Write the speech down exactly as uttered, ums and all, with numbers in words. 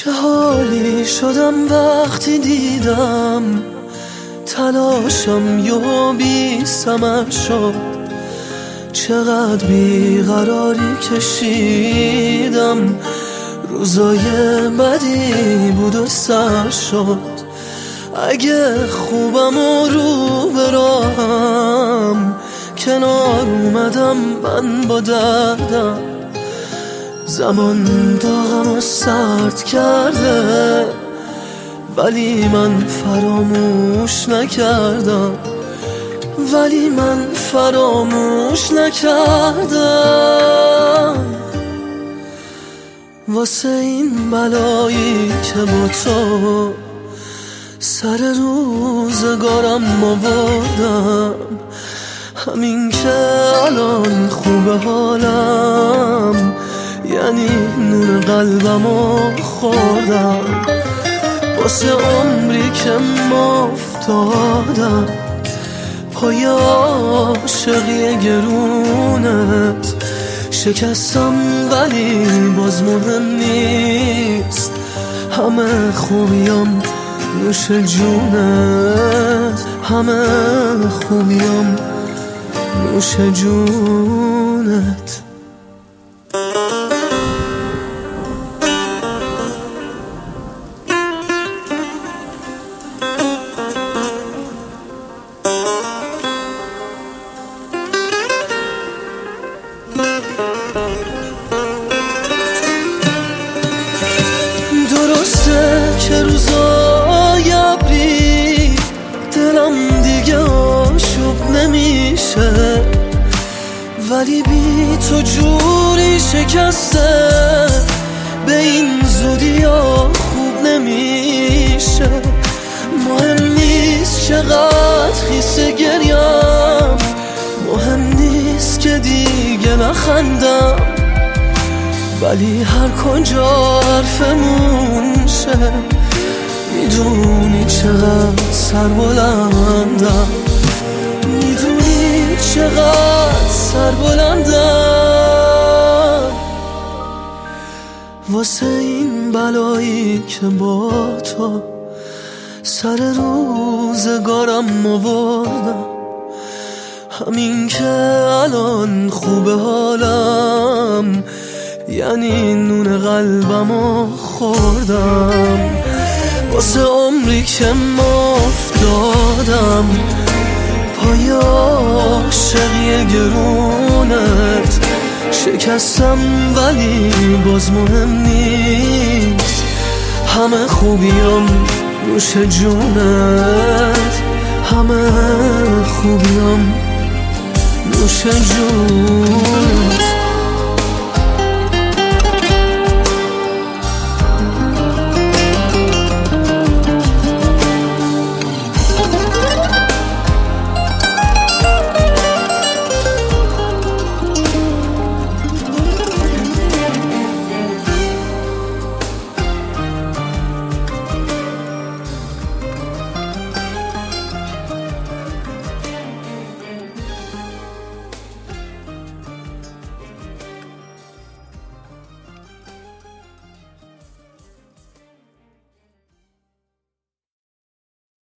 چه حالی شدم وقتی دیدم تلاشم یهو بی ثمر شد. چقدر بیقراری کشیدم، روزای بدی بود و سر شد. اگه خوبم و رو براهم کنار اومدم من با دردم. زمان داغم رو سرد کرده ولی من فراموش نکردم، ولی من فراموش نکردم. واسه این بلایی که با تو سر روزگارم آوردم، همین که الان خوب حالم یعنی نون قلبمو خوردم. واسه عمری که مفتادم پای عاشقی گرونت شکستم ولی باز مهم نیست. همه خوبیام نوش جونت، همه خوبیام نوش جونت. درسته که روزای ابری دلم دیگه آشوب نمیشه، ولی بی تو جوری شکسته به این زودی ها خوب نمیشه. مهم نیست چقدر خیسه گریم، مهم نیست که دیگه نخندم، ولی هر کجا حرفمون شه میدونی چقدر سربلندم، میدونی چقدر سربلندم. واسه این بلایی که با تو سر روزگارم آوردم، همین که الان خوب حالم یعنی نون قلبمو خوردم. واسه عمری که مفتادم پای عاشقی گرونت شکستم ولی باز مهم نیست. همه خوبیام نوش جونت، همه خوبیام نوش جونت.